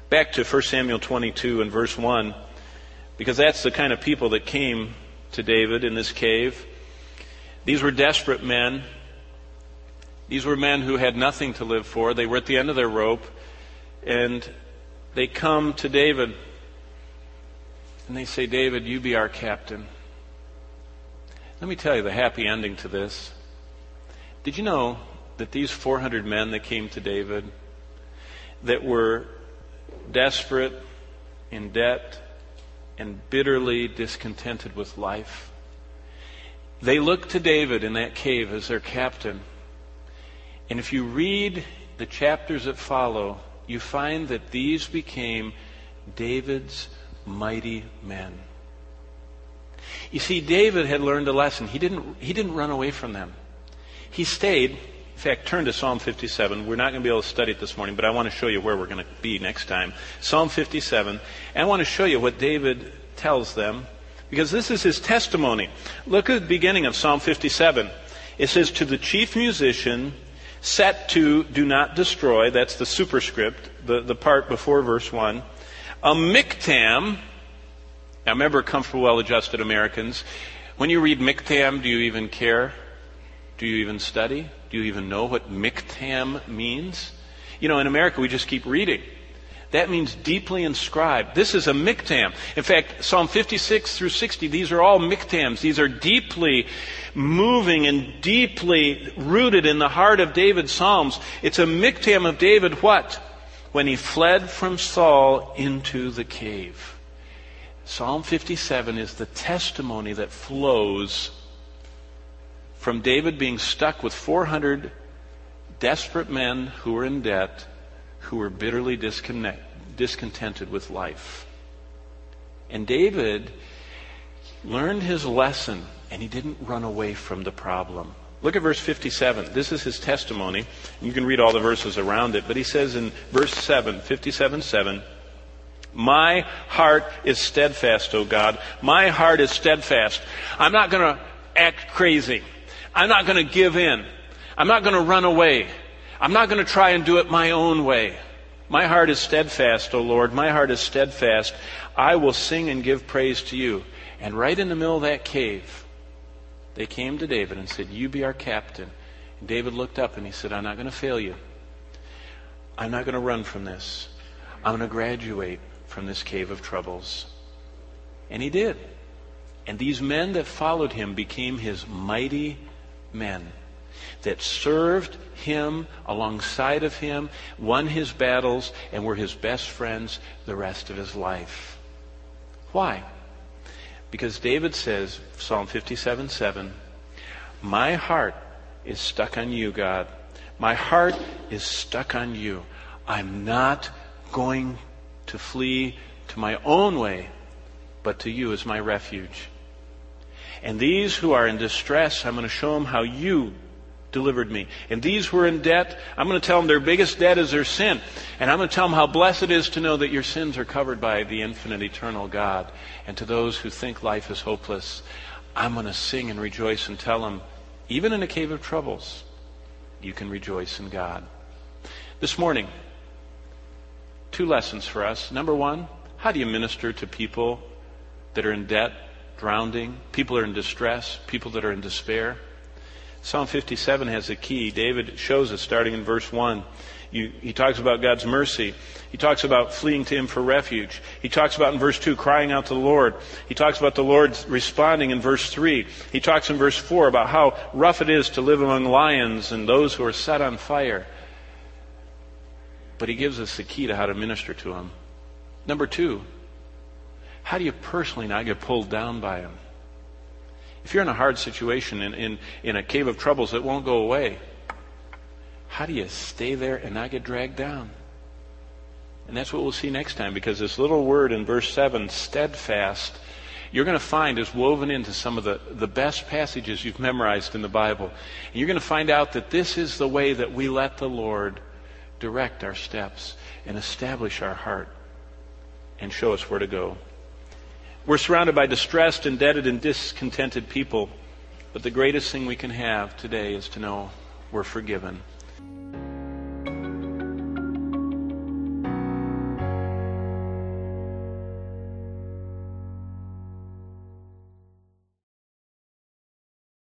back to 1 Samuel 22 and verse 1, because that's the kind of people that came to David in this cave. These were desperate men. These were men who had nothing to live for. They were at the end of their rope, and they come to David, and they say, David, you be our captain. Let me tell you the happy ending to this. Did you know that these 400 men that came to David, that were desperate, in debt, and bitterly discontented with life, they looked to David in that cave as their captain. And if you read the chapters that follow, you find that these became David's mighty men. You see, David had learned a lesson. He didn't run away from them. He stayed. In fact, turn to Psalm 57. We're not going to be able to study it this morning, but I want to show you where we're going to be next time. Psalm 57. And I want to show you what David tells them, because this is his testimony. Look at the beginning of Psalm 57. It says, to the chief musician, set to do not destroy, that's the superscript, the part before verse 1, a miktam. Now remember, comfortable, well-adjusted Americans, when you read miktam, do you even care? Do you even study? Do you even know what miktam means? You know, in America, we just keep reading. That means deeply inscribed. This is a miktam. In fact, Psalm 56 through 60, these are all miktams. These are deeply moving and deeply rooted in the heart of David's Psalms. It's a miktam of David, what? When he fled from Saul into the cave. Psalm 57 is the testimony that flows from David being stuck with 400 desperate men who were in debt, who were bitterly discontented with life. And David learned his lesson, and he didn't run away from the problem. Look at verse 57. This is his testimony. You can read all the verses around it, but he says in verse 7, 57:7, my heart is steadfast, O God. My heart is steadfast. I'm not going to act crazy. I'm not going to give in. I'm not going to run away. I'm not going to try and do it my own way. My heart is steadfast, O Lord. My heart is steadfast. I will sing and give praise to you. And right in the middle of that cave, they came to David and said, you be our captain. And David looked up and he said, I'm not going to fail you. I'm not going to run from this. I'm going to graduate from this cave of troubles. And he did. And these men that followed him became his mighty men that served him alongside of him, won his battles, and were his best friends the rest of his life. Why? Because David says, Psalm 57:7, my heart is stuck on you, God. My heart is stuck on you. I'm not going to flee to my own way, but to you as my refuge. And these who are in distress, I'm going to show them how you delivered me. And these who are in debt, I'm going to tell them their biggest debt is their sin. And I'm going to tell them how blessed it is to know that your sins are covered by the infinite, eternal God. And to those who think life is hopeless, I'm going to sing and rejoice and tell them, even in a cave of troubles, you can rejoice in God. This morning, 2 lessons for us. Number 1, how do you minister to people that are in debt, drowning, people that are in distress, people that are in despair? Psalm 57 has a key. David shows us starting in verse 1. He talks about God's mercy. He talks about fleeing to him for refuge. He talks about in verse 2 crying out to the Lord. He talks about the Lord responding in verse 3. He talks in verse 4 about how rough it is to live among lions and those who are set on fire. But he gives us the key to how to minister to them. Number 2, how do you personally not get pulled down by them? If you're in a hard situation, in a cave of troubles that won't go away, how do you stay there and not get dragged down? And that's what we'll see next time, because this little word in verse 7, steadfast, you're going to find is woven into some of the best passages you've memorized in the Bible. And you're going to find out that this is the way that we let the Lord direct our steps and establish our heart and show us where to go. We're surrounded by distressed, indebted, and discontented people, but the greatest thing we can have today is to know we're forgiven.